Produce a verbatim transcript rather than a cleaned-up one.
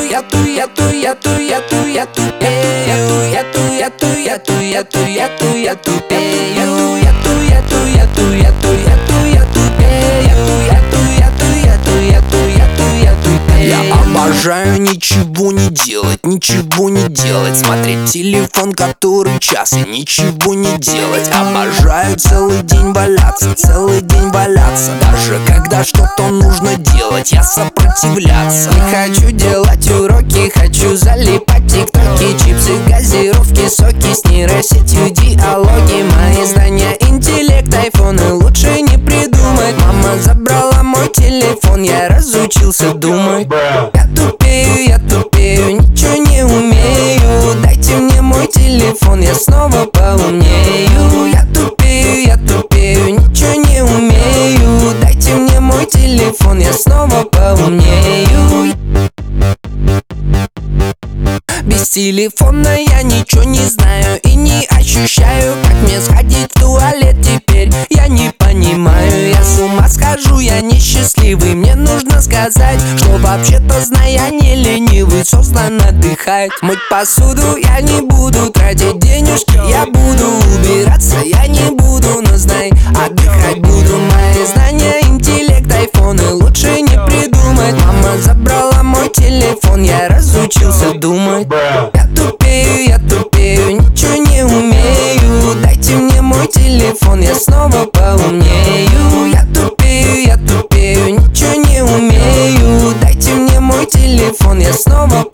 я ту, я ту, я ту, я ту, я тупею. Я ту, я ту, я ту, я ту, я ту, я тупею. Я ту, я ту, я ту, я ту, я ту, я тупею. Я ту, я ту, я ту, я ту, я ту, я ту, я тупею. Я обожаю ничего не делать, ничего не делать. Смотреть телефон который час и ничего не делать. Обожаю целый день валяться, целый день валяться. Даже когда что-то нужно делать, я сопротивляться. Не хочу делать уроки, хочу залипать тиктоки, чипсы, газировки, соки с нейросетью, диалоги. Мои знания, интеллект, айфоны лучше не придумать. Мама забрала мой телефон, я разучился думать. Я тупею, я тупею, ничего не умею. Дайте мне мой телефон, я снова поумнею. Я тупею, я тупею, ничего не умею. Дайте мне мой телефон, я снова поумнею. Без телефона я ничего не знаю и не ощущаю. Как мне сходить в туалет теперь, я не понимаю. Я с ума схожу, я несчастливый. Мне нужно сказать, что вообще-то зная не ленивый, создан отдыхать. Мыть посуду я не буду, тратить денежки я буду, убираться я не буду, но знай, отдыхать буду. Мои знания, интеллект, айфоны лучше не придумать. Мама забрала мой телефон, я разучился думать. Я тупею, я тупею, ничего не умею. Дайте мне мой телефон, я снова поумнею. Я тупею, я тупею, ничего не умею. Дайте мне мой телефон, я снова